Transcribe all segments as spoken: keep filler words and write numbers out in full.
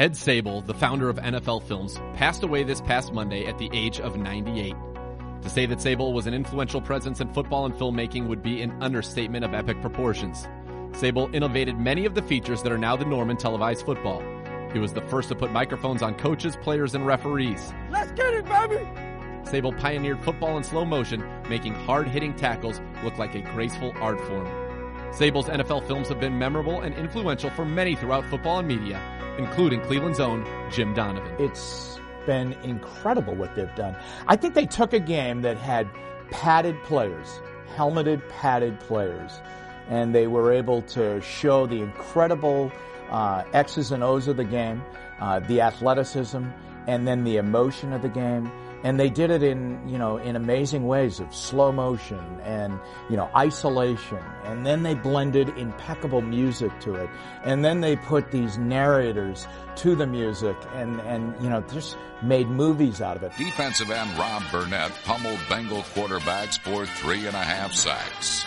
Ed Sabol, the founder of N F L Films, passed away this past Monday at the age of ninety-eight. To say that Sabol was an influential presence in football and filmmaking would be an understatement of epic proportions. Sabol innovated many of the features that are now the norm in televised football. He was the first to put microphones on coaches, players, and referees. Let's get it, baby! Sabol pioneered football in slow motion, making hard-hitting tackles look like a graceful art form. Sabol's N F L films have been memorable and influential for many throughout football and media, including Cleveland's own Jim Donovan. It's been incredible what they've done. I think they took a game that had padded players, helmeted, padded players, and they were able to show the incredible uh, X's and O's of the game, uh, the athleticism, and then the emotion of the game. And they did it in, you know, in amazing ways of slow motion and, you know, isolation. And then they blended impeccable music to it. And then they put these narrators to the music and, and, you know, just made movies out of it. Defensive end Rob Burnett pummeled Bengal quarterbacks for three and a half sacks.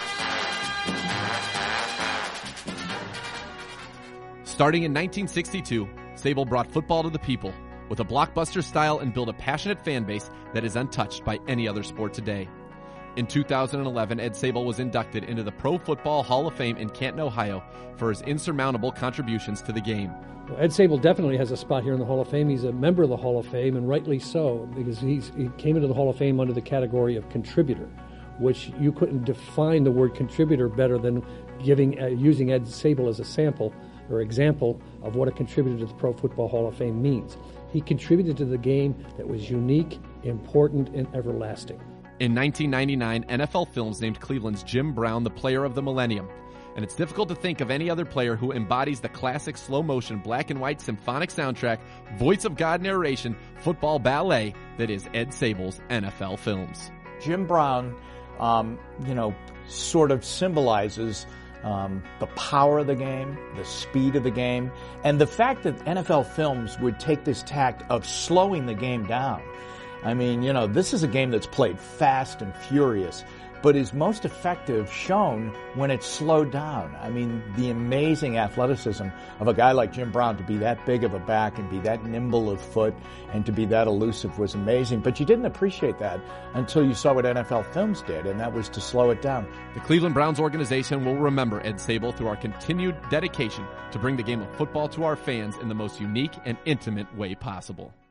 Starting in nineteen sixty-two, Sabol brought football to the people with a blockbuster style and built a passionate fan base that is untouched by any other sport today. In two thousand eleven, Ed Sabol was inducted into the Pro Football Hall of Fame in Canton, Ohio for his insurmountable contributions to the game. Well, Ed Sabol definitely has a spot here in the Hall of Fame. He's a member of the Hall of Fame, and rightly so, because he's, he came into the Hall of Fame under the category of contributor, which you couldn't define the word contributor better than giving uh, using Ed Sabol as a sample or example of what a contributor to the Pro Football Hall of Fame means. He contributed to the game that was unique, important, and everlasting. In nineteen ninety-nine, N F L Films named Cleveland's Jim Brown the Player of the Millennium, and it's difficult to think of any other player who embodies the classic slow-motion, black-and-white symphonic soundtrack, voice of God narration, football ballet that is Ed Sabol's N F L Films. Jim Brown, um, you know, sort of symbolizes Um, the power of the game, the speed of the game, and the fact that N F L Films would take this tact of slowing the game down. I mean, you know, this is a game that's played fast and furious, but is most effective shown when it's slowed down. I mean, the amazing athleticism of a guy like Jim Brown to be that big of a back and be that nimble of foot and to be that elusive was amazing. But you didn't appreciate that until you saw what N F L Films did, and that was to slow it down. The Cleveland Browns organization will remember Ed Sabol through our continued dedication to bring the game of football to our fans in the most unique and intimate way possible.